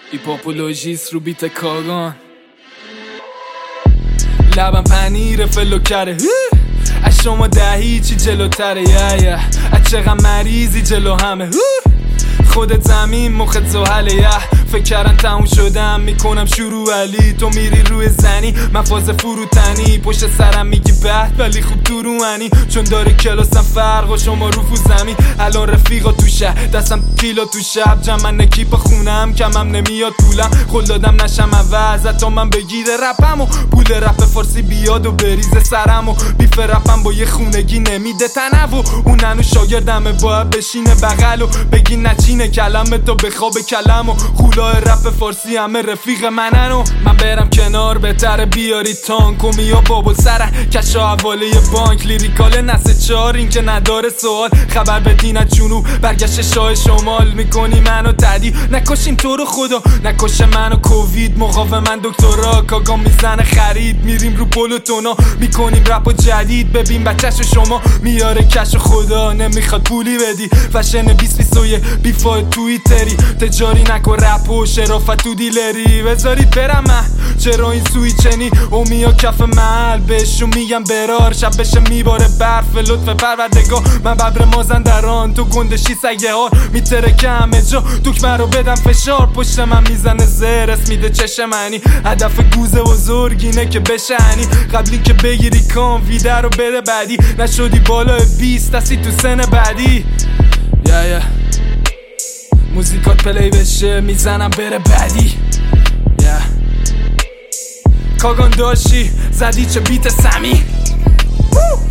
ایپاپولوژیست رو بیت کاغان، لبم پنیر فلوکره، از شما 10 چی جلوتره، از چقدر مریضی جلو همه، خودت زمین مخت زحله، فکر کردن تموم شدم میکنم شروع علی، تو میری روی زنی من فاز فروتنی، پشت سرم میگی بد ولی خوب تو روانی، چون داره کلاسم فرق و شما رو زمین، الان رفیقا تو شهر دستم کیلو تو شب، جمع نکیپ خونم کمم نمیاد پولم، خل دادم نشم عوض تا من بگیره رپم و پول رپ فارسی بیاد و بریزه سرم و بیف رپم با یه خونگی نمیده تنو و اون هنو شاگردمه باید بشینه بغل و بگی نچینه کلمه تا بخواب کلم و خولای رپ فارسی همه رفیق منن و من برم کنار بهتره بیاری تانک و میا بابل سرن کشا حواله بانک، لیریکال نسه 4 این که نداره سوال، خبر بدین از جنوب برگشت شاه شمال، میکنی منو تدی نکشیم تو رو خدا، نکشه منو کووید مقاومن دکترا، کاگا میزنه خرید میریم رو پلوتونا، میکنیم رپ جدید ببین بچه‌شو شما میاره کش خدا، نمیخواد پولی بدی فشن 2021 بیفای توییتری، تجاری نکن رپ و شرافت تو دیلری، بذارید برم من چرا این سوی چنی اومیا کف محل، بهشون میگم برار شب بشه میباره برف، لطف پروردگار من ببر مازندران، تو گندشی سگه ها میترکه همه جا، دکمه رو بدم فشار پشت من میزنه زرس میده چشه منی، هدف گوزه بزرگینه که بشه هنی، قبلی که بگیری کام ویده رو بده بعدی، نشدی بالا 20 دستی تو سن بعدی، موزیکات پلی بشه میزنم بره بعدی، کاغان داشتی زدی چه بیت سمی.